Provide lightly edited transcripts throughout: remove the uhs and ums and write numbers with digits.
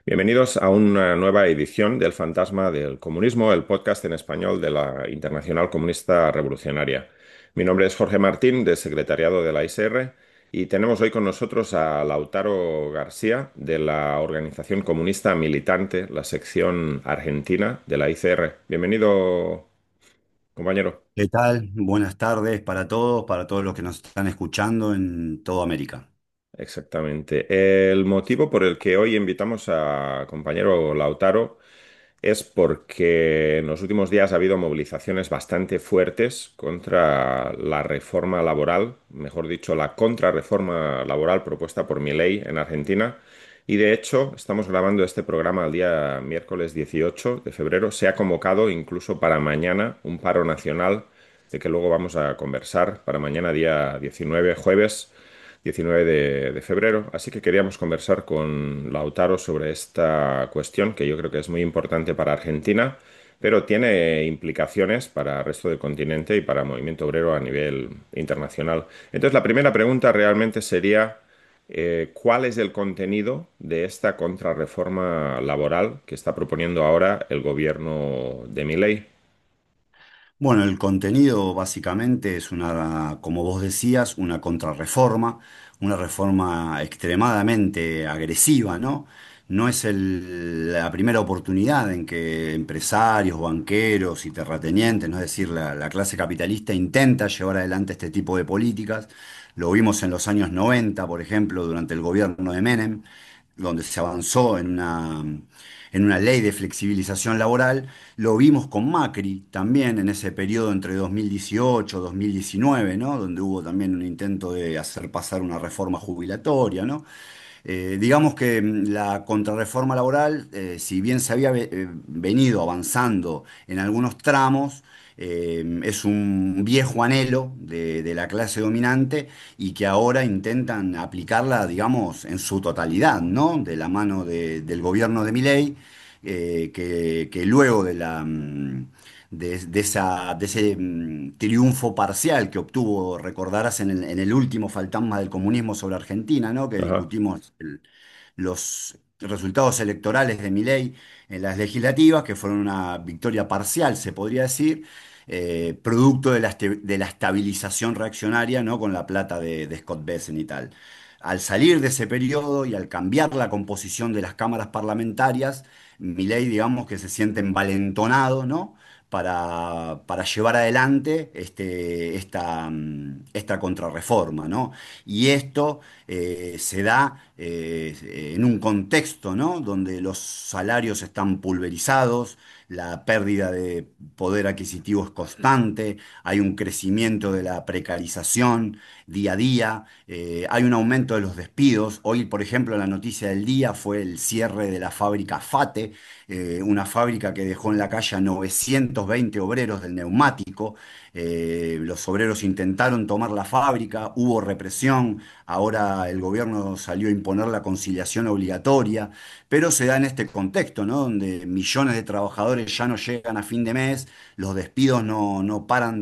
Bienvenidos a una nueva edición del Fantasma del Comunismo, el podcast en español de la Internacional Comunista Revolucionaria. Mi nombre es Jorge Martín, del secretariado de la ISR, y tenemos hoy con nosotros a Lautaro García, de la organización comunista militante, la sección argentina de la ICR. Bienvenido, compañero. ¿Qué tal? Buenas tardes para todos los que nos están escuchando en toda América. Exactamente. El motivo por el que hoy invitamos a compañero Lautaro es porque en los últimos días ha habido movilizaciones bastante fuertes contra la reforma laboral, mejor dicho, la contrarreforma laboral propuesta por Milei en Argentina. Y de hecho, estamos grabando este programa el día miércoles 18 de febrero. Se ha convocado incluso para mañana un paro nacional, de que luego vamos a conversar, para mañana día 19, jueves 19 de febrero. Así que queríamos conversar con Lautaro sobre esta cuestión, que yo creo que es muy importante para Argentina, pero tiene implicaciones para el resto del continente y para el movimiento obrero a nivel internacional. Entonces, la primera pregunta realmente sería, ¿cuál es el contenido de esta contrarreforma laboral que está proponiendo ahora el gobierno de Milei? Bueno, el contenido básicamente es como vos decías, una reforma extremadamente agresiva, ¿no? No es la primera oportunidad en que empresarios, banqueros y terratenientes, ¿no? Es decir, la clase capitalista intenta llevar adelante este tipo de políticas. Lo vimos en los años 90, por ejemplo, durante el gobierno de Menem, donde se avanzó en una ley de flexibilización laboral. Lo vimos con Macri también en ese periodo entre 2018 y 2019, ¿no? Donde hubo también un intento de hacer pasar una reforma jubilatoria, ¿no? Digamos que la contrarreforma laboral, si bien se había venido avanzando en algunos tramos, es un viejo anhelo de la clase dominante y que ahora intentan aplicarla, digamos, en su totalidad, ¿no? De la mano del gobierno de Milei, que luego de ese triunfo parcial que obtuvo, recordarás, en el último fantasma del comunismo sobre Argentina, ¿no? Que Ajá. discutimos los resultados electorales de Milei en las legislativas, que fueron una victoria parcial, se podría decir, producto de la estabilización reaccionaria, ¿no? Con la plata de Scott Bessent y tal. Al salir de ese periodo y al cambiar la composición de las cámaras parlamentarias, Milei, digamos que se siente envalentonado, ¿no? Para llevar adelante esta contrarreforma, ¿no? Y esto se da en un contexto, ¿no? Donde los salarios están pulverizados, la pérdida de poder adquisitivo es constante, hay un crecimiento de la precarización día a día, hay un aumento de los despidos. Hoy, por ejemplo, la noticia del día fue el cierre de la fábrica FATE, una fábrica que dejó en la calle a 920 obreros del neumático. Los obreros intentaron tomar la fábrica, hubo represión, ahora el gobierno salió a imponer la conciliación obligatoria, pero se da en este contexto, ¿no? Donde millones de trabajadores ya no llegan a fin de mes, los despidos no paran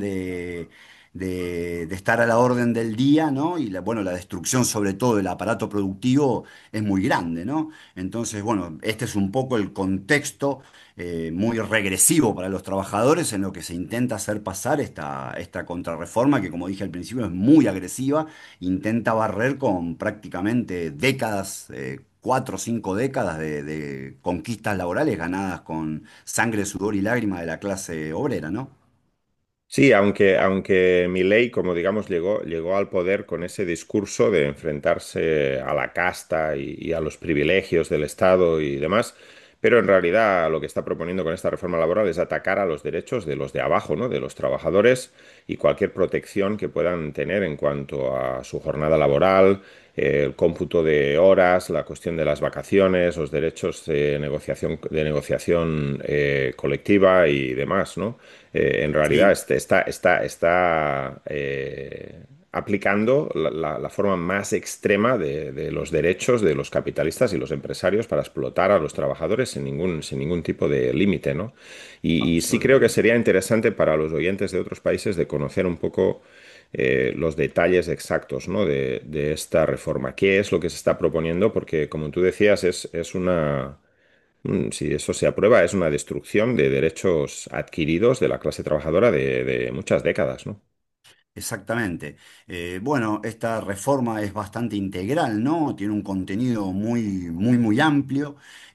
de estar a la orden del día, ¿no? Y bueno, la destrucción sobre todo del aparato productivo es muy grande, ¿no? Entonces, bueno, este es un poco el contexto muy regresivo para los trabajadores en lo que se intenta hacer pasar esta contrarreforma que, como dije al principio, es muy agresiva, intenta barrer con prácticamente décadas, 4 o 5 décadas de conquistas laborales ganadas con sangre, sudor y lágrimas de la clase obrera, ¿no? Sí, aunque Milei, como digamos, llegó al poder con ese discurso de enfrentarse a la casta y a los privilegios del Estado y demás, pero en realidad lo que está proponiendo con esta reforma laboral es atacar a los derechos de los de abajo, ¿no? De los trabajadores y cualquier protección que puedan tener en cuanto a su jornada laboral, el cómputo de horas, la cuestión de las vacaciones, los derechos de negociación colectiva y demás, ¿no? En realidad Sí, está aplicando la forma más extrema de los derechos de los capitalistas y los empresarios para explotar a los trabajadores sin ningún tipo de límite, ¿no? Y sí creo que absolutamente. sería interesante para los oyentes de otros países de conocer un poco los detalles exactos, ¿no? de esta reforma. ¿Qué es lo que se está proponiendo? Porque, como tú decías, es una Si eso se aprueba, es una destrucción de derechos adquiridos de la clase trabajadora de muchas décadas, ¿no? Exactamente. Bueno, esta reforma es bastante integral, ¿no? Tiene un contenido muy amplio,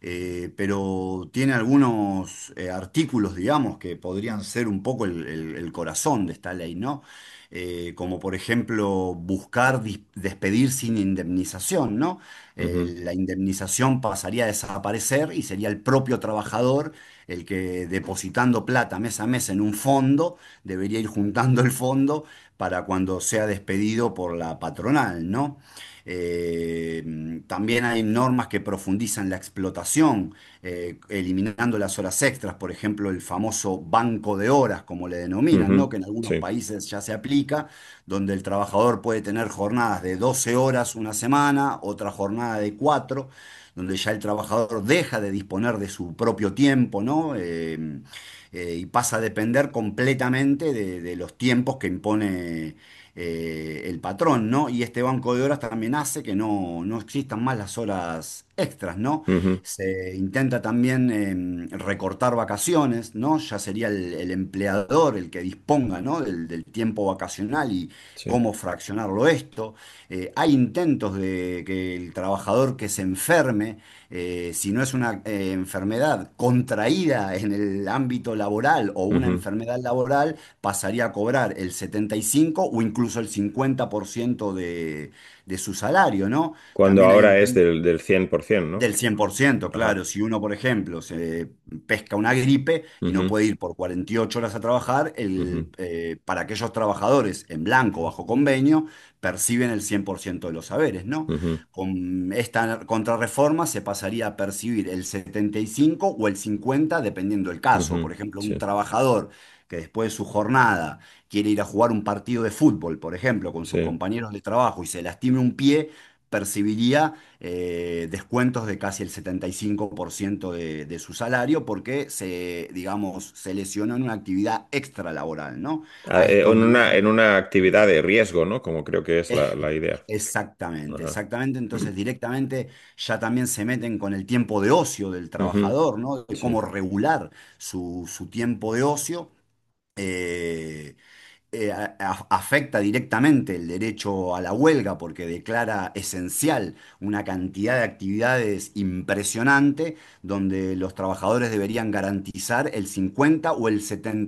pero tiene algunos artículos, digamos, que podrían ser un poco el corazón de esta ley, ¿no? Como por ejemplo buscar despedir sin indemnización, ¿no? Ujú, La indemnización pasaría a desaparecer y sería el propio trabajador el que depositando plata mes a mes en un fondo debería ir juntando el fondo para cuando sea despedido por la patronal, ¿no? También hay normas que profundizan la explotación, eliminando las horas extras, por ejemplo, el famoso banco de horas, como le denominan, ¿no? ujú, Que en algunos sí. países ya se aplica, donde el trabajador puede tener jornadas de 12 horas una semana, otra jornada de 4, donde ya el trabajador deja de disponer de su propio tiempo, ¿no? Y pasa a depender completamente de los tiempos que impone el patrón, ¿no? Y este banco de horas también hace que no existan más las horas extras, ¿no? Ujú, Se intenta también recortar vacaciones, ¿no? Ya sería el empleador el que disponga, ¿no? Del tiempo vacacional y sí. cómo fraccionarlo esto. Hay intentos de que el trabajador que se enferme, si no es una enfermedad contraída en el ámbito laboral o una Ujú. enfermedad laboral, pasaría a cobrar el 75 o incluso el 50% de su salario, ¿no? Cuando También hay ahora es intentos del 100%, ¿no? del 100%, Ajá. claro. Si uno, por ejemplo, se pesca una gripe y no Ujú, puede ir por 48 horas a trabajar, ujú, para aquellos trabajadores en blanco bajo convenio, perciben el 100% de los saberes, ¿no? ujú, Con esta contrarreforma se pasaría a percibir el 75 o el 50, dependiendo del caso. Por ujú, ejemplo, un sí, trabajador que después de su jornada quiere ir a jugar un partido de fútbol, por ejemplo, con sus sí. compañeros de trabajo y se lastime un pie, percibiría descuentos de casi el 75% de su salario porque digamos, se lesionó en una actividad extralaboral, ¿no? A estos En niveles. una actividad de riesgo, ¿no? Como creo que es la idea. Exactamente, Ajá. exactamente. Entonces Mm, directamente ya también se meten con el tiempo de ocio del ujú, trabajador, ¿no? De sí. cómo regular su tiempo de ocio. Eh, Afecta directamente el derecho a la huelga porque declara esencial una cantidad de actividades impresionante donde los trabajadores deberían garantizar el 50 o el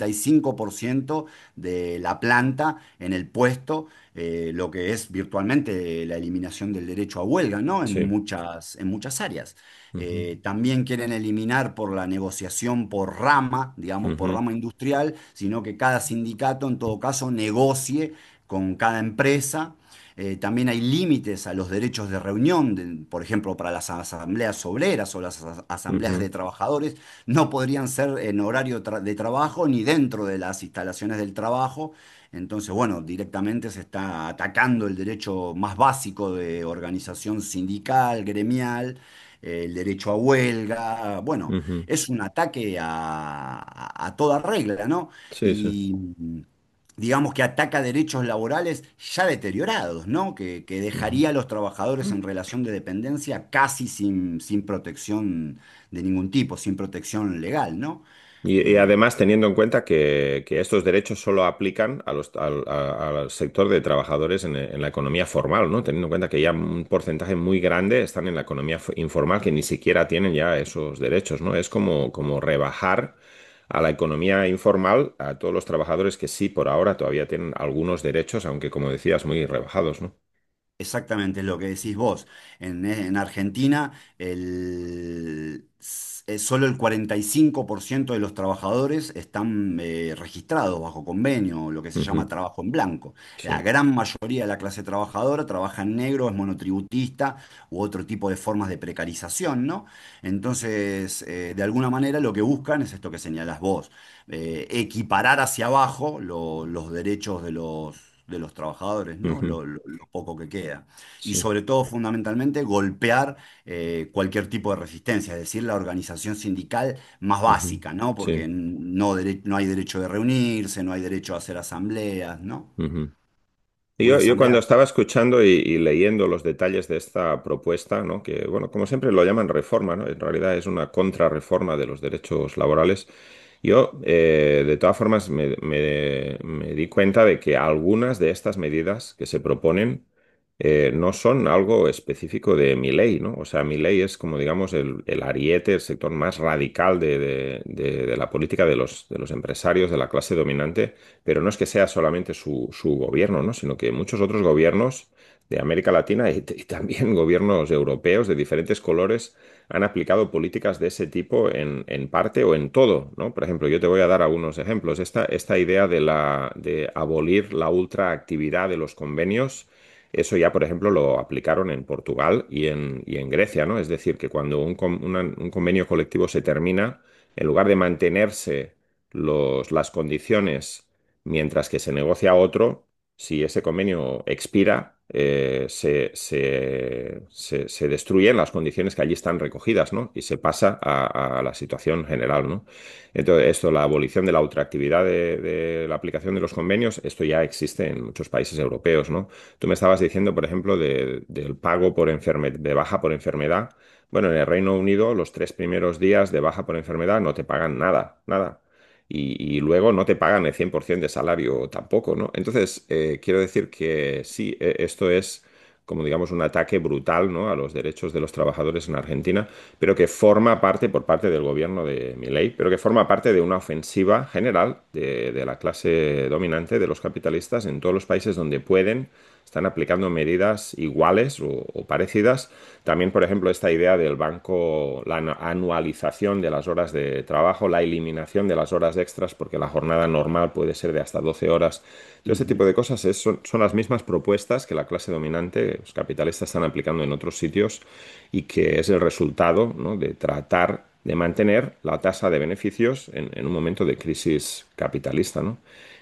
75% de la planta en el puesto, lo que es virtualmente la eliminación del derecho a huelga, ¿no? Sí. En muchas áreas. Ujú, También quieren eliminar por la negociación por rama, digamos, por ujú, rama industrial, sino que cada sindicato en todo caso negocie con cada empresa. También hay límites a los derechos de reunión, por ejemplo, para las asambleas obreras o las asambleas ujú, de trabajadores, no podrían ser en horario de trabajo ni dentro de las instalaciones del trabajo. Entonces, bueno, directamente se está atacando el derecho más básico de organización sindical, gremial, el derecho a huelga. Bueno, ujú. es un ataque a toda regla, ¿no? Sí, sí. Y digamos que ataca derechos laborales ya deteriorados, ¿no? Que Ujú. dejaría a los trabajadores en relación de dependencia casi sin protección de ningún tipo, sin protección legal, ¿no? Y Eh, además teniendo en cuenta que estos derechos solo aplican al sector de trabajadores en la economía formal, ¿no? Teniendo en cuenta que ya un porcentaje muy grande están en la economía informal que ni siquiera tienen ya esos derechos, ¿no? Es como rebajar a la economía informal a todos los trabajadores que sí, por ahora todavía tienen algunos derechos, aunque como decías, muy rebajados, ¿no? Exactamente, es lo que decís vos. En Argentina, solo el 45% de los trabajadores están registrados bajo convenio, lo que se llama Ujú, trabajo en blanco. La sí. gran mayoría de la clase trabajadora trabaja en negro, es monotributista u otro tipo de formas de precarización, ¿no? Entonces, de alguna manera lo que buscan es esto que señalás vos, equiparar hacia abajo los derechos de los trabajadores, ¿no? Ujú, Lo poco que queda. Y sí. sobre todo, fundamentalmente, golpear cualquier tipo de resistencia, es decir, la organización sindical más Ujú, básica, ¿no? Porque sí. no hay derecho de reunirse, no hay derecho a hacer asambleas, ¿no? Ujú. una Yo cuando asamblea. estaba escuchando y leyendo los detalles de esta propuesta, ¿no? Que, bueno, como siempre lo llaman reforma, ¿no? En realidad es una contrarreforma de los derechos laborales. Yo, de todas formas, me di cuenta de que algunas de estas medidas que se proponen no son algo específico de mi ley, ¿no? O sea, mi ley es como, digamos, el ariete, el sector más radical de la política de los empresarios, de la clase dominante, pero no es que sea solamente su gobierno, ¿no? Sino que muchos otros gobiernos de América Latina y también gobiernos europeos de diferentes colores han aplicado políticas de ese tipo en parte o en todo, ¿no? Por ejemplo, yo te voy a dar algunos ejemplos. Esta idea de abolir la ultraactividad de los convenios, eso ya, por ejemplo, lo aplicaron en Portugal y en Grecia, ¿no? Es decir, que cuando un convenio colectivo se termina, en lugar de mantenerse las condiciones mientras que se negocia otro, si ese convenio expira, se destruyen las condiciones que allí están recogidas, ¿no? Y se pasa a la situación general, ¿no? Entonces, esto, la abolición de la ultraactividad de la aplicación de los convenios, esto ya existe en muchos países europeos, ¿no? Tú me estabas diciendo, por ejemplo, del pago de baja por enfermedad. Bueno, en el Reino Unido, los 3 primeros días de baja por enfermedad no te pagan nada, nada. Y luego no te pagan el 100% de salario tampoco, ¿no? Entonces, quiero decir que sí, esto es como digamos un ataque brutal, ¿no? A los derechos de los trabajadores en Argentina, pero que forma parte por parte del gobierno de Milei, pero que forma parte de una ofensiva general de la clase dominante, de los capitalistas, en todos los países donde pueden, están aplicando medidas iguales o parecidas. También, por ejemplo, esta idea del banco, la anualización de las horas de trabajo, la eliminación de las horas extras, porque la jornada normal puede ser de hasta 12 horas. Todo este Ujú. tipo de cosas son las mismas propuestas que la clase dominante, los capitalistas, están aplicando en otros sitios y que es el resultado, ¿no? De tratar de mantener la tasa de beneficios en un momento de crisis capitalista, ¿no?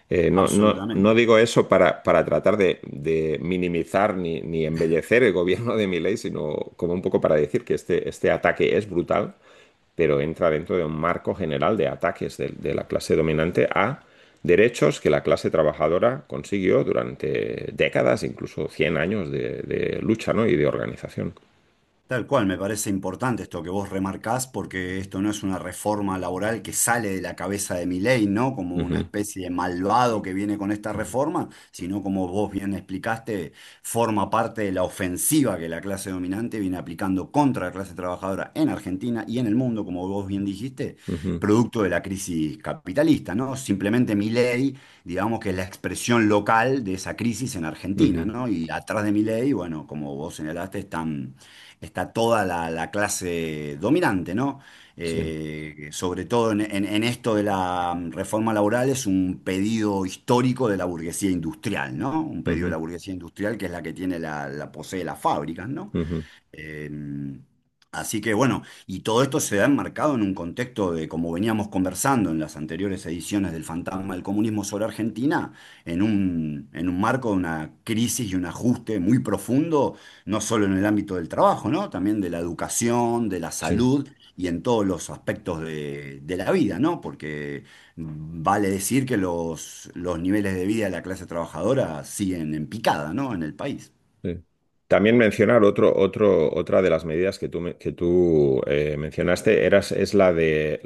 No Absolutamente. digo eso para tratar de minimizar ni embellecer el gobierno de Milei, sino como un poco para decir que este ataque es brutal, pero entra dentro de un marco general de ataques de la clase dominante a derechos que la clase trabajadora consiguió durante décadas, incluso 100 años de lucha, ¿no? Y de organización. Tal cual, me parece importante esto que vos remarcás, porque esto no es una reforma laboral que sale de la cabeza de Milei, ¿no? Como una Ujú, especie de malvado que viene con esta reforma, sino como vos bien explicaste, forma parte de la ofensiva que la clase dominante viene aplicando contra la clase trabajadora en Argentina y en el mundo, como vos bien dijiste, ujú, producto de la crisis capitalista, ¿no? Simplemente Milei, digamos que es la expresión local de esa crisis en Argentina, ujú. ¿no? Y atrás de Milei, bueno, como vos señalaste, está toda la clase dominante, ¿no? Sí. Sobre todo en esto de la reforma laboral es un pedido histórico de la burguesía industrial, ¿no? Un pedido de Ujú, la burguesía industrial que es la que tiene posee las fábricas, ¿no? ujú, Eh, Así que bueno, y todo esto se ha enmarcado en un contexto de, como veníamos conversando en las anteriores ediciones del Fantasma del Comunismo sobre Argentina, en un marco de una crisis y un ajuste muy profundo, no solo en el ámbito del trabajo, ¿no? También de la educación, de la sí. salud y en todos los aspectos de la vida, ¿no? Porque vale decir que los niveles de vida de la clase trabajadora siguen en picada, ¿no? En el país. Sí. También mencionar otra de las medidas que tú mencionaste es la de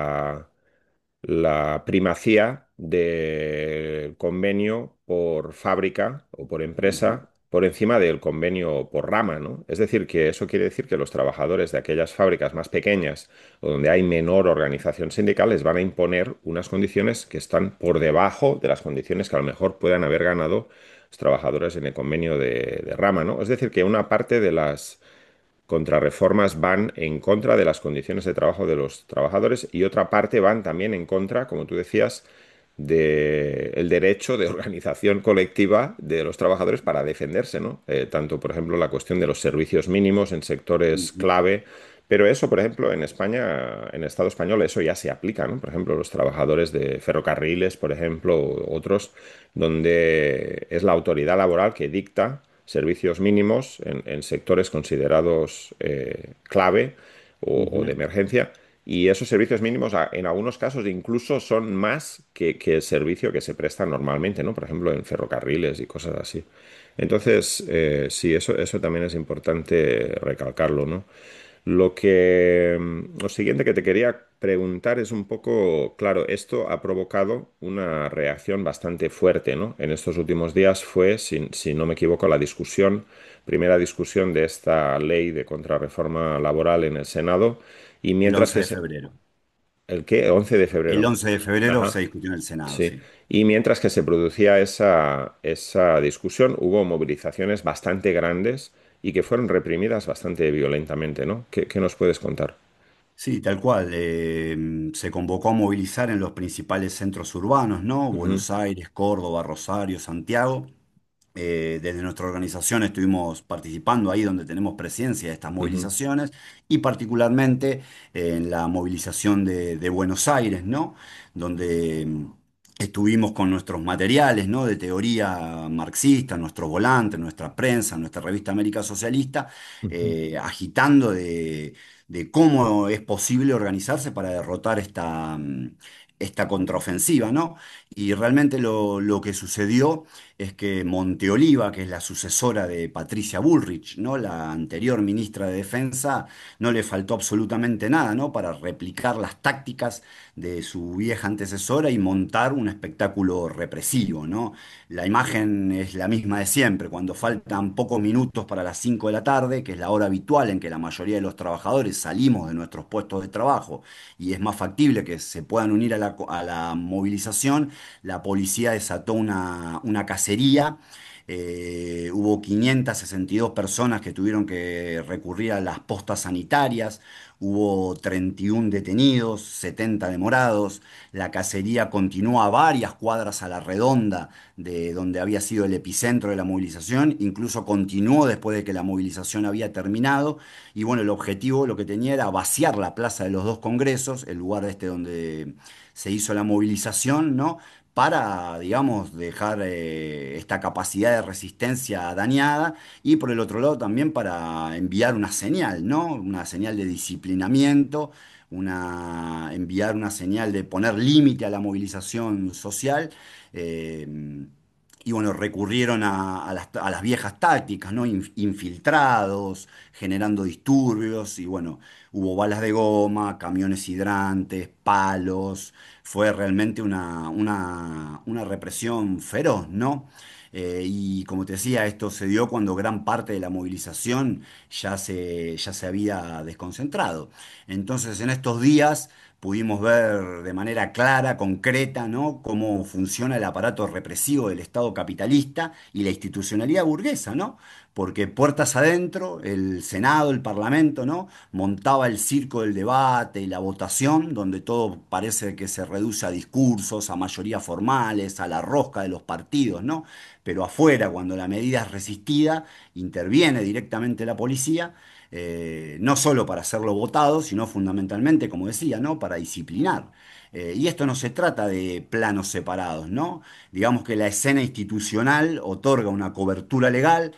la primacía del convenio por fábrica o por Ujú, empresa por encima del convenio por rama, ¿no? Es decir, que eso quiere decir que los trabajadores de aquellas fábricas más pequeñas o donde hay menor organización sindical les van a imponer unas condiciones que están por debajo de las condiciones que a lo mejor puedan haber ganado los trabajadores en el convenio de rama, ¿no? Es decir, que una parte de las contrarreformas van en contra de las condiciones de trabajo de los trabajadores y otra parte van también en contra, como tú decías, del derecho de organización colectiva de los trabajadores para defenderse, ¿no? Tanto, por ejemplo, la cuestión de los servicios mínimos en sectores ujú, clave, pero eso, por ejemplo, en España, en el Estado español, eso ya se aplica, ¿no? Por ejemplo, los trabajadores de ferrocarriles, por ejemplo, u otros, donde es la autoridad laboral que dicta servicios mínimos en sectores considerados clave o de ujú. emergencia Y esos servicios mínimos en algunos casos incluso son más que el servicio que se presta normalmente, ¿no? Por ejemplo, en ferrocarriles y cosas así. Entonces, sí, eso también es importante recalcarlo, ¿no? Lo siguiente que te quería preguntar es un poco, claro, esto ha provocado una reacción bastante fuerte, ¿no? En estos últimos días fue, si no me equivoco, la primera discusión de esta ley de contrarreforma laboral en el Senado, y El mientras 11 que de febrero. ¿el qué? 11 de El febrero. 11 de febrero se Ajá, discutió en el Senado, sí. sí. Y mientras que se producía esa discusión, hubo movilizaciones bastante grandes y que fueron reprimidas bastante violentamente, ¿no? ¿Qué nos puedes contar? Sí, tal cual. Se convocó a movilizar en los principales centros urbanos, ¿no? Ujú, Buenos Aires, Córdoba, Rosario, Santiago. Desde nuestra organización estuvimos participando ahí donde tenemos presencia de estas ujú, movilizaciones y particularmente en la movilización de Buenos Aires, ¿no? Donde estuvimos con nuestros materiales, ¿no? De teoría marxista, nuestros volantes, nuestra prensa, nuestra revista América Socialista, ujú, agitando de cómo es posible organizarse para derrotar esta contraofensiva, ¿no? Y realmente lo que sucedió es que Monteoliva, que es la sucesora de Patricia Bullrich, ¿no? La anterior ministra de Defensa, no le faltó absolutamente nada, ¿no? Para replicar las tácticas de su vieja antecesora y montar un espectáculo represivo, ¿no? La imagen es la misma de siempre, cuando faltan pocos minutos para las 5 de la tarde, que es la hora habitual en que la mayoría de los trabajadores salimos de nuestros puestos de trabajo y es más factible que se puedan unir a la movilización. La policía desató una cacería. Hubo 562 personas que tuvieron que recurrir a las postas sanitarias, hubo 31 detenidos, 70 demorados, la cacería continuó a varias cuadras a la redonda de donde había sido el epicentro de la movilización, incluso continuó después de que la movilización había terminado, y bueno, el objetivo lo que tenía era vaciar la Plaza de los Dos Congresos, el lugar este donde se hizo la movilización, ¿no? Para, digamos, dejar esta capacidad de resistencia dañada y por el otro lado también para enviar una señal, ¿no? Una señal de disciplinamiento, enviar una señal de poner límite a la movilización social. eh, y bueno, recurrieron a las viejas tácticas, ¿no? Infiltrados, generando disturbios, y bueno, hubo balas de goma, camiones hidrantes, palos. Fue realmente una represión feroz, ¿no? Y como te decía, esto se dio cuando gran parte de la movilización ya se había desconcentrado. Entonces, en estos días pudimos ver de manera clara, concreta, ¿no? Cómo funciona el aparato represivo del Estado capitalista y la institucionalidad burguesa, ¿no? Porque puertas adentro, el Senado, el Parlamento, ¿no? Montaba el circo del debate y la votación, donde todo parece que se reduce a discursos, a mayorías formales, a la rosca de los partidos, ¿no? Pero afuera, cuando la medida es resistida, interviene directamente la policía, no solo para hacerlo votado, sino fundamentalmente, como decía, ¿no? Para disciplinar. Y esto no se trata de planos separados, ¿no? Digamos que la escena institucional otorga una cobertura legal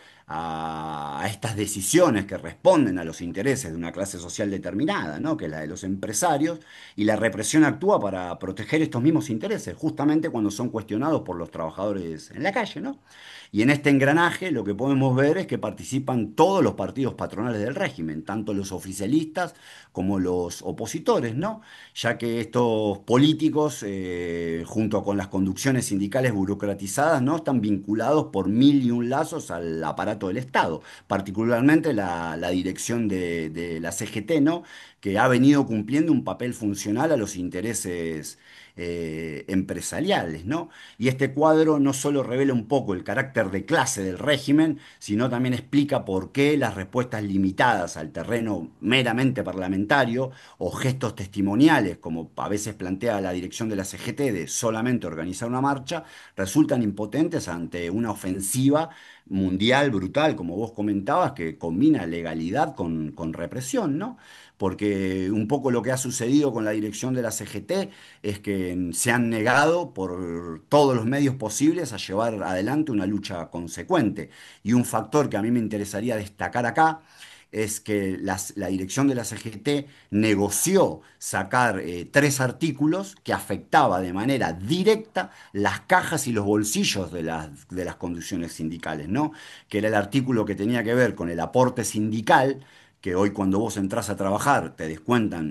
a estas decisiones que responden a los intereses de una clase social determinada, ¿no? Que es la de los empresarios, y la represión actúa para proteger estos mismos intereses, justamente cuando son cuestionados por los trabajadores en la calle, ¿no? Y en este engranaje lo que podemos ver es que participan todos los partidos patronales del régimen, tanto los oficialistas como los opositores, ¿no? Ya que estos políticos, junto con las conducciones sindicales burocratizadas, ¿no? Están vinculados por mil y un lazos al aparato del Estado, particularmente la dirección de la CGT, ¿no? Que ha venido cumpliendo un papel funcional a los intereses empresariales, ¿no? Y este cuadro no solo revela un poco el carácter de clase del régimen, sino también explica por qué las respuestas limitadas al terreno meramente parlamentario o gestos testimoniales, como a veces plantea la dirección de la CGT de solamente organizar una marcha, resultan impotentes ante una ofensiva mundial brutal, como vos comentabas, que combina legalidad con represión, ¿no? Porque un poco lo que ha sucedido con la dirección de la CGT es que se han negado por todos los medios posibles a llevar adelante una lucha consecuente. Y un factor que a mí me interesaría destacar acá es que la dirección de la CGT negoció sacar 3 artículos que afectaba de manera directa las cajas y los bolsillos de las conducciones sindicales, ¿no? Que era el artículo que tenía que ver con el aporte sindical, que hoy cuando vos entras a trabajar te descuentan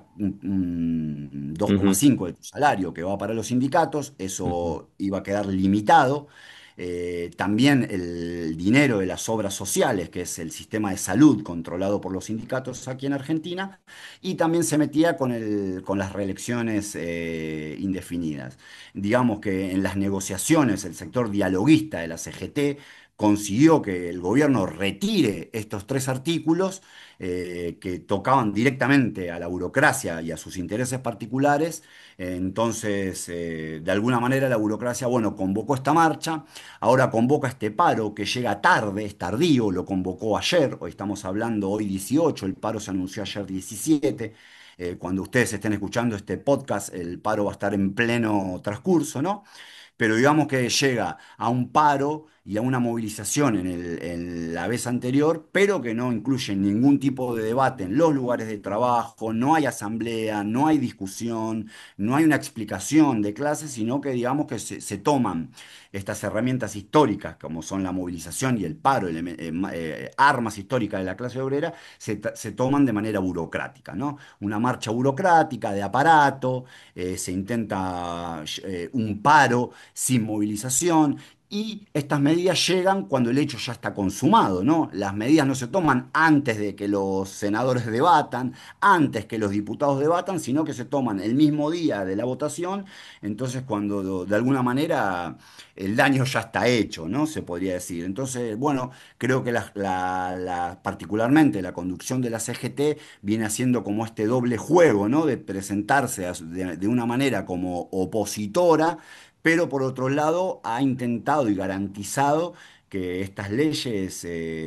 un ujú, 2,5 de tu salario que va para los sindicatos, ujú, eso iba a quedar limitado. También el dinero de las obras sociales, que es el sistema de salud controlado por los sindicatos aquí en Argentina, y también se metía con las reelecciones indefinidas. Digamos que en las negociaciones el sector dialoguista de la CGT consiguió que el gobierno retire estos 3 artículos que tocaban directamente a la burocracia y a sus intereses particulares. Entonces, de alguna manera la burocracia, bueno, convocó esta marcha, ahora convoca este paro que llega tarde, es tardío, lo convocó ayer, hoy estamos hablando hoy 18, el paro se anunció ayer 17. Cuando ustedes estén escuchando este podcast, el paro va a estar en pleno transcurso, ¿no? Pero digamos que llega a un paro y a una movilización en la vez anterior, pero que no incluye ningún tipo de debate en los lugares de trabajo, no hay asamblea, no hay discusión, no hay una explicación de clase, sino que digamos que se toman estas herramientas históricas, como son la movilización y el paro, armas históricas de la clase obrera, se toman de manera burocrática, ¿no? Una marcha burocrática de aparato, se intenta un paro sin movilización. Y estas medidas llegan cuando el hecho ya está consumado, ¿no? Las medidas no se toman antes de que los senadores debatan, antes que los diputados debatan, sino que se toman el mismo día de la votación. Entonces, cuando de alguna manera el daño ya está hecho, ¿no? Se podría decir. Entonces, bueno, creo que particularmente la conducción de la CGT viene haciendo como este doble juego, ¿no? De presentarse de una manera como opositora, pero por otro lado ha intentado y garantizado que estas leyes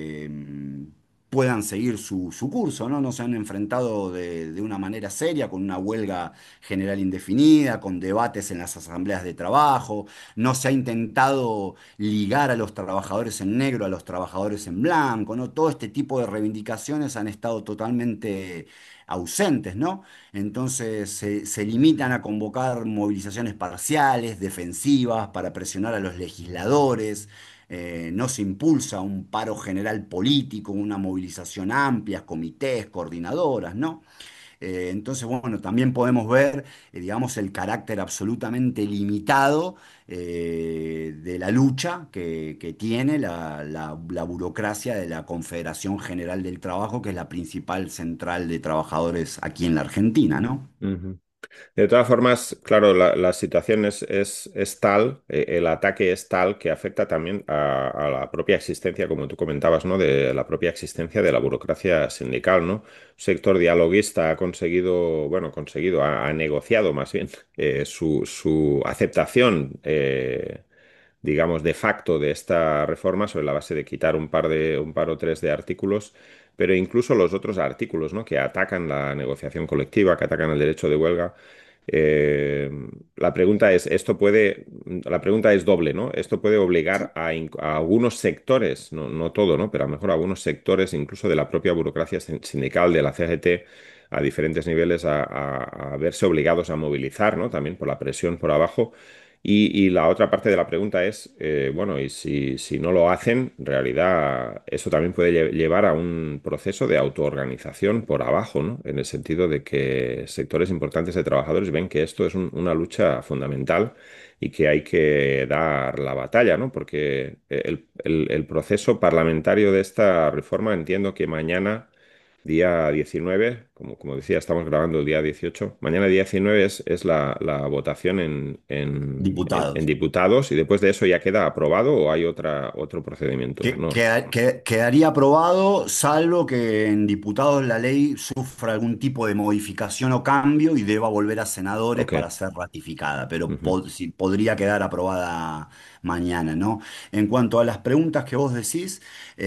puedan seguir su curso, ¿no? No se han enfrentado de una manera seria con una huelga general indefinida, con debates en las asambleas de trabajo, no se ha intentado ligar a los trabajadores en negro a los trabajadores en blanco, ¿no? Todo este tipo de reivindicaciones han estado totalmente ausentes, ¿no? Entonces se limitan a convocar movilizaciones parciales, defensivas, para presionar a los legisladores. No se impulsa un paro general político, una movilización amplia, comités, coordinadoras, ¿no? Entonces, bueno, también podemos ver, digamos, el carácter absolutamente limitado de la lucha que tiene la burocracia de la Confederación General del Trabajo, que es la principal central de trabajadores aquí en la Argentina, ¿no? ujú. De todas formas, claro, la situación es tal, el ataque es tal que afecta también a la propia existencia, como tú comentabas, ¿no? De la propia existencia de la burocracia sindical, ¿no? Un sector dialoguista ha conseguido, bueno, conseguido, ha negociado más bien su aceptación, digamos, de facto de esta reforma sobre la base de quitar un par o tres de artículos, pero incluso los otros artículos, ¿no? Que atacan la negociación colectiva, que atacan el derecho de huelga. Eh, la pregunta es, la pregunta es doble, ¿no? Esto puede obligar a algunos sectores, no, no todo, ¿no? Pero a lo mejor a algunos sectores, incluso de la propia burocracia sindical de la CGT, a diferentes niveles, a verse obligados a movilizar, ¿no? También por la presión por abajo. Y la otra parte de la pregunta es, bueno, y si no lo hacen, en realidad eso también puede llevar a un proceso de autoorganización por abajo, ¿no? En el sentido de que sectores importantes de trabajadores ven que esto es una lucha fundamental y que hay que dar la batalla, ¿no? Porque el proceso parlamentario de esta reforma entiendo que mañana día 19, como decía, estamos grabando el día 18. Mañana día 19 es la votación en Diputados. diputados y después de eso ya queda aprobado o hay otro procedimiento. No. Quedaría aprobado, salvo que en diputados la ley sufra algún tipo de modificación o cambio y deba volver a senadores Ok. para ser ratificada, pero Ujú, sí, podría quedar aprobada mañana, ¿no? En cuanto a las preguntas que vos decís,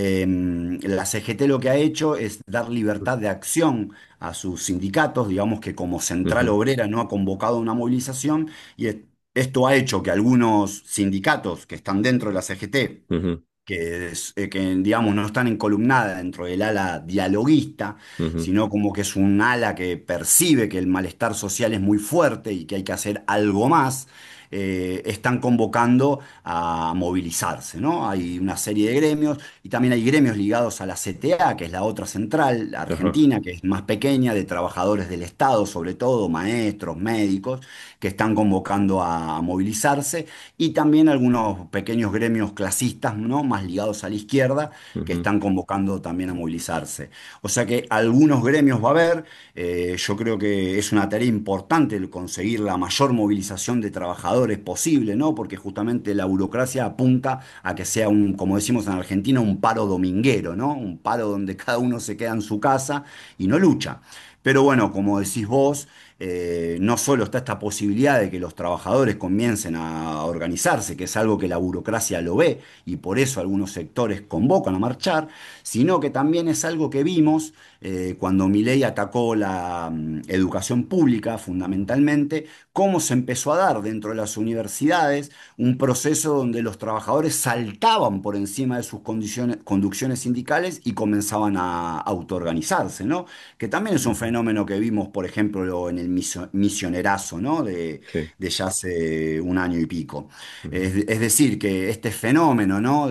la CGT lo que ha hecho es dar libertad de acción a sus sindicatos, digamos que como central ujú, obrera no ha convocado una movilización y esto ha hecho que algunos sindicatos que están dentro de la CGT ujú, que, digamos, no están encolumnadas dentro del ala dialoguista, Ujú, sino como que es un ala que percibe que el malestar social es muy fuerte y que hay que hacer algo más, están convocando a movilizarse, ¿no? Hay una serie de gremios y también hay gremios ligados a la CTA, que es la otra central, la ajá, argentina, que es más pequeña, de trabajadores del Estado, sobre todo, maestros, médicos, que están convocando a movilizarse y también algunos pequeños gremios clasistas, ¿no? Más ligados a la izquierda, que ujú, están convocando también a movilizarse. O sea que algunos gremios va a haber, yo creo que es una tarea importante el conseguir la mayor movilización de trabajadores posible, ¿no? Porque justamente la burocracia apunta a que sea un, como decimos en Argentina, un paro dominguero, ¿no? Un paro donde cada uno se queda en su casa y no lucha. Pero bueno, como decís vos, no solo está esta posibilidad de que los trabajadores comiencen a organizarse, que es algo que la burocracia lo ve y por eso algunos sectores convocan a marchar, sino que también es algo que vimos cuando Milei atacó la educación pública fundamentalmente, cómo se empezó a dar dentro de las universidades un proceso donde los trabajadores saltaban por encima de sus conducciones sindicales y comenzaban a autoorganizarse, ¿no? Que también es un ujú. fenómeno que vimos, por ejemplo, en el misionerazo, ¿no? Sí, De ya hace un año y pico. ujú, Es decir, que este fenómeno, ¿no?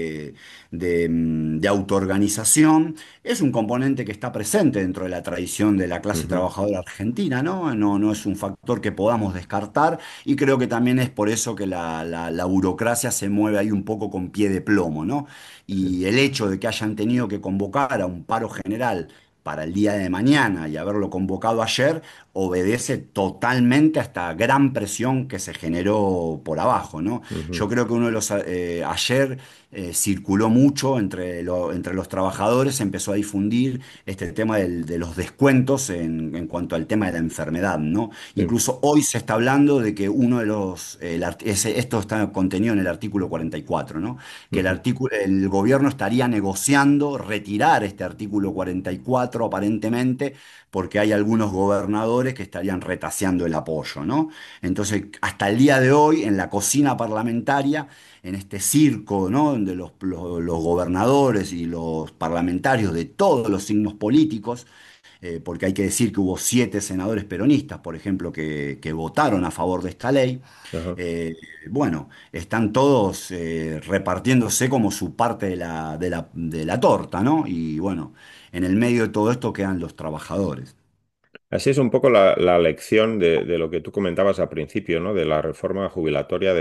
De autoorganización es un componente que está presente dentro de la tradición de la clase ujú, trabajadora argentina, ¿no? No es un factor que podamos descartar y creo que también es por eso que la burocracia se mueve ahí un poco con pie de plomo, ¿no? sí, Y el hecho de que hayan tenido que convocar a un paro general para el día de mañana y haberlo convocado ayer, obedece totalmente a esta gran presión que se generó por abajo, ¿no? Yo ujú, creo que uno de los ayer circuló mucho entre los trabajadores, se empezó a difundir este tema de los descuentos en cuanto al tema de la enfermedad, ¿no? sí, Incluso hoy se está hablando de que uno de los, esto está contenido en el artículo 44, ¿no? Que ujú, el gobierno estaría negociando retirar este artículo 44 aparentemente, porque hay algunos gobernadores que estarían retaseando el apoyo, ¿no? Entonces, hasta el día de hoy, en la cocina parlamentaria, en este circo, ¿no? Donde los gobernadores y los parlamentarios de todos los signos políticos, porque hay que decir que hubo 7 senadores peronistas, por ejemplo, que votaron a favor de esta ley, ajá. eh, bueno, están todos repartiéndose como su parte de la torta, ¿no? Y bueno, en el medio de todo esto quedan los trabajadores. Así es un poco la lección de lo que tú comentabas al principio, ¿no? De la reforma jubilatoria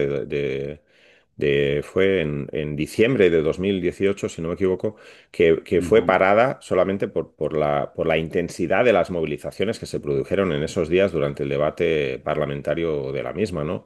fue en diciembre de 2018, si no me equivoco, que fue Ujú. parada solamente por la intensidad de las movilizaciones que se produjeron en esos días durante el debate parlamentario de la misma, ¿no?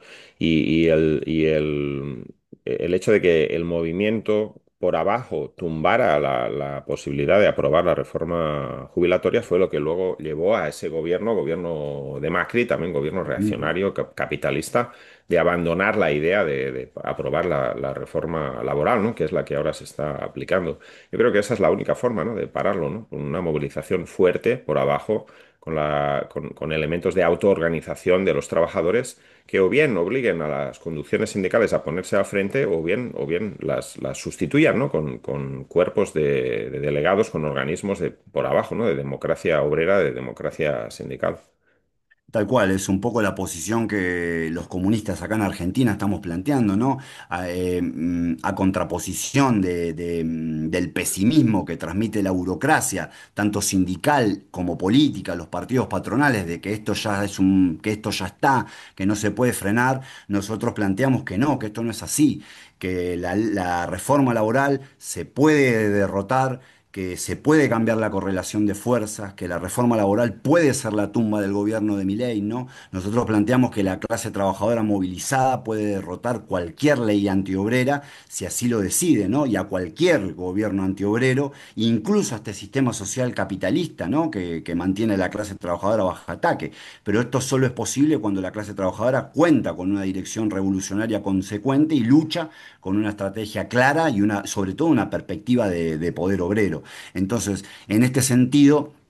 Y el hecho de que el movimiento por abajo tumbara la posibilidad de aprobar la reforma jubilatoria fue lo que luego llevó a ese gobierno de Macri, también gobierno Ujú. reaccionario, capitalista, de abandonar la idea de aprobar la reforma laboral, ¿no? Que es la que ahora se está aplicando. Yo creo que esa es la única forma, ¿no? De pararlo, ¿no? Con una movilización fuerte por abajo, con elementos de autoorganización de los trabajadores que o bien obliguen a las conducciones sindicales a ponerse al frente o bien las sustituyan, ¿no? Con cuerpos de delegados, con organismos por abajo, ¿no? De democracia obrera, de democracia sindical. Tal cual, es un poco la posición que los comunistas acá en Argentina estamos planteando, ¿no? A contraposición del pesimismo que transmite la burocracia, tanto sindical como política, los partidos patronales, de que esto ya que esto ya está, que no se puede frenar, nosotros planteamos que no, que esto no es así, que la reforma laboral se puede derrotar, que se puede cambiar la correlación de fuerzas, que la reforma laboral puede ser la tumba del gobierno de Milei, ¿no? Nosotros planteamos que la clase trabajadora movilizada puede derrotar cualquier ley antiobrera si así lo decide, ¿no? Y a cualquier gobierno antiobrero, incluso a este sistema social capitalista, ¿no? Que mantiene a la clase trabajadora bajo ataque. Pero esto solo es posible cuando la clase trabajadora cuenta con una dirección revolucionaria consecuente y lucha con una estrategia clara y sobre todo una perspectiva de poder obrero. Entonces, en este sentido,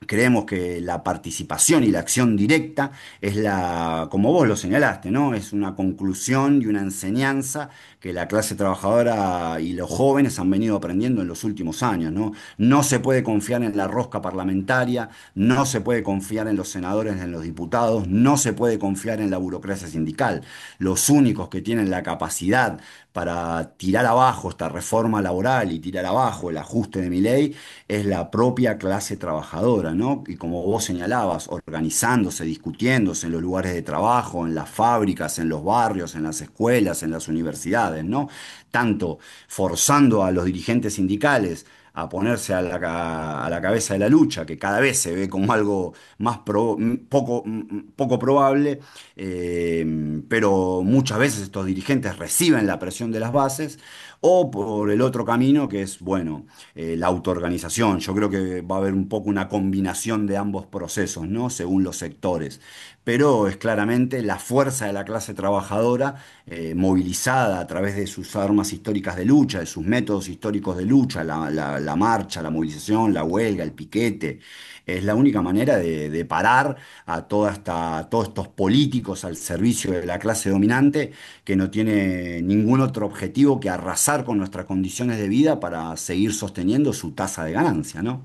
Creemos que la participación y la acción directa es como vos lo señalaste, ¿no? Es una conclusión y una enseñanza que la clase trabajadora y los jóvenes han venido aprendiendo en los últimos años, ¿no? No se puede confiar en la rosca parlamentaria, no se puede confiar en los senadores, en los diputados, no se puede confiar en la burocracia sindical. Los únicos que tienen la capacidad para tirar abajo esta reforma laboral y tirar abajo el ajuste de mi ley es la propia clase trabajadora, ¿no? Y como vos señalabas, organizándose, discutiéndose en los lugares de trabajo, en las fábricas, en los barrios, en las escuelas, en las universidades, ¿no? Tanto forzando a los dirigentes sindicales a ponerse a la cabeza de la lucha, que cada vez se ve como algo poco probable, pero muchas veces estos dirigentes reciben la presión de las bases, o por el otro camino que es, bueno, la autoorganización. Yo creo que va a haber un poco una combinación de ambos procesos, ¿no? Según los sectores. Pero es claramente la fuerza de la clase trabajadora movilizada a través de sus armas históricas de lucha, de sus métodos históricos de lucha, la marcha, la movilización, la huelga, el piquete. Es la única manera de parar a todos estos políticos al servicio de la clase dominante que no tiene ningún otro objetivo que arrasar con nuestras condiciones de vida para seguir sosteniendo su tasa de ganancia, ¿no?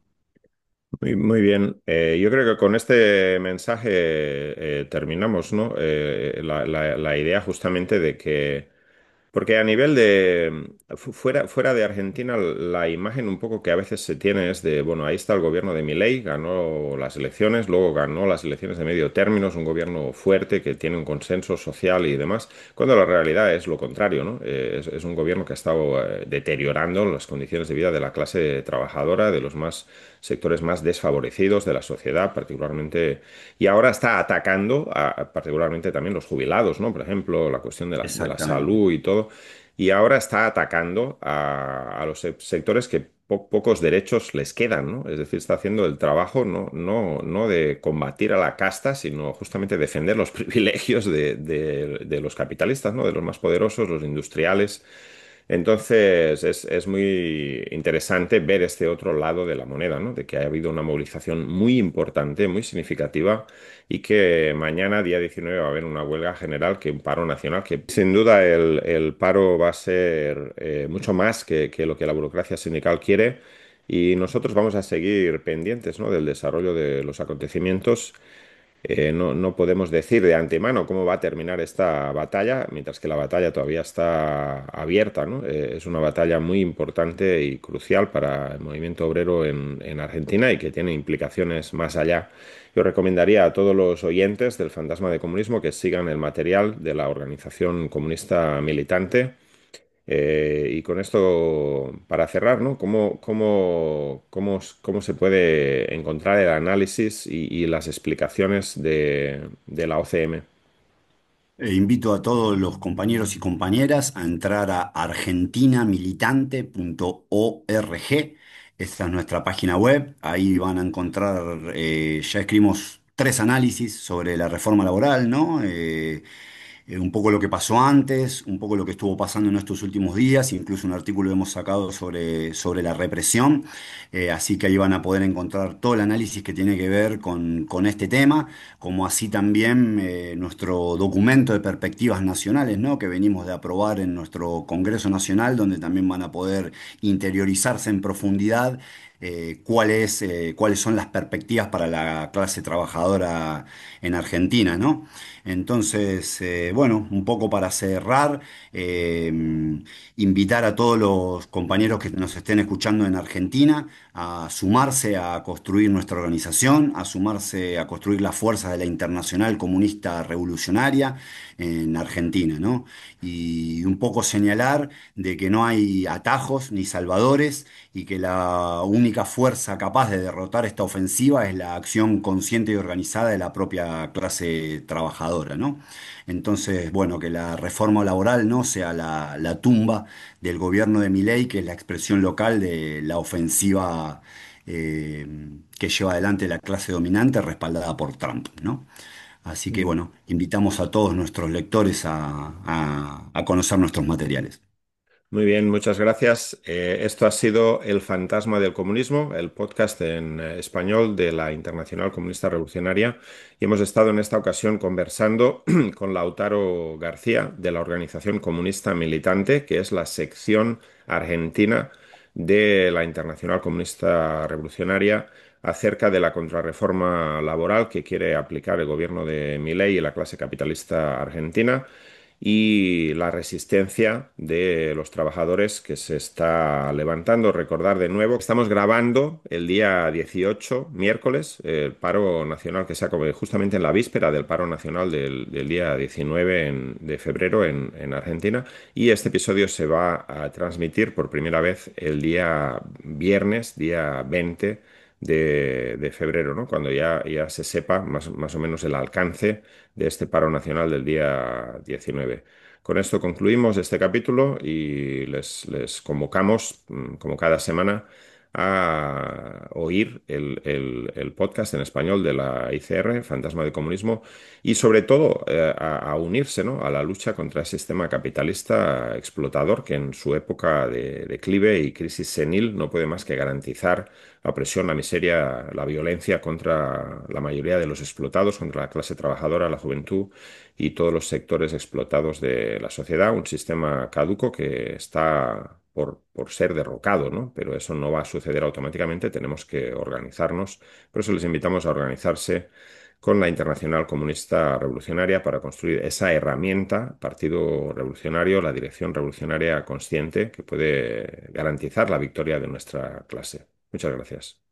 Muy bien. Yo creo que con este mensaje terminamos, ¿no? La idea justamente de que porque a nivel de fuera de Argentina, la imagen un poco que a veces se tiene es de, bueno, ahí está el gobierno de Milei, ganó las elecciones, luego ganó las elecciones de medio término, es un gobierno fuerte que tiene un consenso social y demás, cuando la realidad es lo contrario, ¿no? Es un gobierno que ha estado deteriorando las condiciones de vida de la clase trabajadora, de los más sectores más desfavorecidos de la sociedad, particularmente, y ahora está atacando particularmente también los jubilados, ¿no? Por ejemplo, la cuestión de la Exactamente. salud y todo, y ahora está atacando a los sectores que pocos derechos les quedan, ¿no? Es decir, está haciendo el trabajo no de combatir a la casta, sino justamente defender los privilegios de los capitalistas, ¿no? De los más poderosos, los industriales. Entonces es muy interesante ver este otro lado de la moneda, ¿no? De que ha habido una movilización muy importante, muy significativa y que mañana, día 19, va a haber una huelga general, que un paro nacional, que sin duda el paro va a ser mucho más que lo que la burocracia sindical quiere y nosotros vamos a seguir pendientes, ¿no? Del desarrollo de los acontecimientos. No podemos decir de antemano cómo va a terminar esta batalla, mientras que la batalla todavía está abierta, ¿no? Es una batalla muy importante y crucial para el movimiento obrero en Argentina y que tiene implicaciones más allá. Yo recomendaría a todos los oyentes del Fantasma de Comunismo que sigan el material de la organización comunista militante y con esto, para cerrar, ¿no? ¿Cómo se puede encontrar el análisis y las explicaciones de la OCM? Invito a todos los compañeros y compañeras a entrar a argentinamilitante.org. Esta es nuestra página web. Ahí van a encontrar, ya escribimos tres análisis sobre la reforma laboral, ¿no? Un poco lo que pasó antes, un poco lo que estuvo pasando en estos últimos días, incluso un artículo hemos sacado sobre la represión. Así que ahí van a poder encontrar todo el análisis que tiene que ver con este tema, como así también nuestro documento de perspectivas nacionales, ¿no? Que venimos de aprobar en nuestro Congreso Nacional, donde también van a poder interiorizarse en profundidad cuáles son las perspectivas para la clase trabajadora en Argentina, ¿no? Entonces, bueno, un poco para cerrar, eh, invitar a todos los compañeros que nos estén escuchando en Argentina a sumarse a construir nuestra organización, a sumarse a construir las fuerzas de la Internacional Comunista Revolucionaria en Argentina, ¿no? Y un poco señalar de que no hay atajos ni salvadores y que la única fuerza capaz de derrotar esta ofensiva es la acción consciente y organizada de la propia clase trabajadora, ¿no? Entonces, bueno, que la reforma laboral no sea la tumba del gobierno de Milei, que es la expresión local de la ofensiva eh, que lleva adelante la clase dominante respaldada por Trump, ¿no? Así que, Mm. bueno, invitamos a todos nuestros lectores a conocer nuestros materiales. Muy bien, muchas gracias. Esto ha sido El Fantasma del Comunismo, el podcast en español de la Internacional Comunista Revolucionaria. Y hemos estado en esta ocasión conversando con Lautaro García de la Organización Comunista Militante, que es la sección argentina de la Internacional Comunista Revolucionaria, acerca de la contrarreforma laboral que quiere aplicar el gobierno de Milei y la clase capitalista argentina y la resistencia de los trabajadores que se está levantando. Recordar de nuevo que estamos grabando el día 18, miércoles, el paro nacional que se ha justamente en la víspera del paro nacional del día 19 de febrero en Argentina, y este episodio se va a transmitir por primera vez el día viernes, día 20 de febrero, ¿no? Cuando ya se sepa más o menos el alcance de este paro nacional del día 19. Con esto concluimos este capítulo y les convocamos, como cada semana, a oír el podcast en español de la ICR, Fantasma del Comunismo, y sobre todo a unirse, ¿no?, a la lucha contra el sistema capitalista explotador que en su época de declive y crisis senil no puede más que garantizar la opresión, la miseria, la violencia contra la mayoría de los explotados, contra la clase trabajadora, la juventud y todos los sectores explotados de la sociedad. Un sistema caduco que está por ser derrocado, ¿no? Pero eso no va a suceder automáticamente, tenemos que organizarnos. Por eso les invitamos a organizarse con la Internacional Comunista Revolucionaria para construir esa herramienta, Partido Revolucionario, la dirección revolucionaria consciente, que puede garantizar la victoria de nuestra clase. Muchas gracias.